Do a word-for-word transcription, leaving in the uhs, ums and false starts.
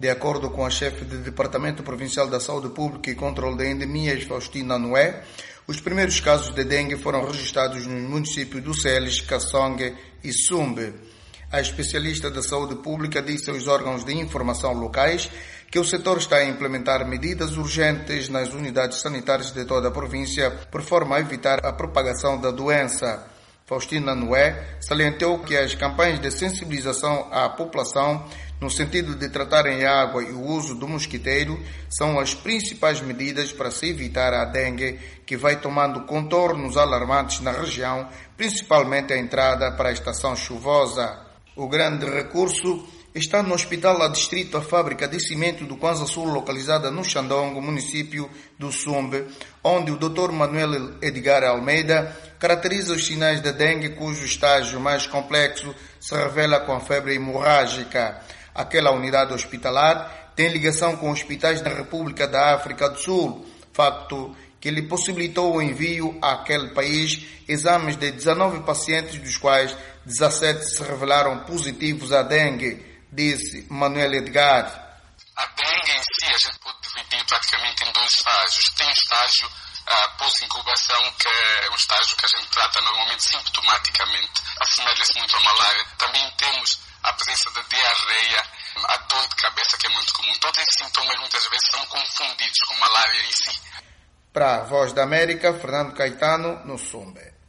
De acordo com a chefe do Departamento Provincial da Saúde Pública e Controle de Endemias, Faustina Noé, os primeiros casos de dengue foram registrados nos municípios do Celes, Kassonge e Sumbe. A especialista da saúde pública disse aos órgãos de informação locais que o setor está a implementar medidas urgentes nas unidades sanitárias de toda a província, por forma a evitar a propagação da doença. Faustina Noé salientou que as campanhas de sensibilização à população no sentido de tratarem a água e o uso do mosquiteiro são as principais medidas para se evitar a dengue, que vai tomando contornos alarmantes na região, principalmente a entrada para a estação chuvosa. O grande recurso está no Hospital Adstrito à Fábrica de Cimento do Kwanza Sul, localizada no Xandongo, município do Sumbe, onde o doutor Manuel Edgar Almeida caracteriza os sinais da dengue, cujo estágio mais complexo se revela com a febre hemorrágica. Aquela unidade hospitalar tem ligação com hospitais da República da África do Sul, facto que lhe possibilitou o envio àquele país exames de dezenove pacientes, dos quais dezassete se revelaram positivos à dengue, disse Manuel Edgar. A dengue em si a gente pode dividir praticamente em dois estágios. Tem um estágio uh, pós-incubação, que é um estágio que a gente trata normalmente sintomaticamente, assemelha-se muito à malária. Também temos a presença da diarreia, a dor de cabeça, que é muito comum. Todos esses sintomas muitas vezes são confundidos com malária em si. Para a Voz da América, Fernando Caetano, no Sumbe.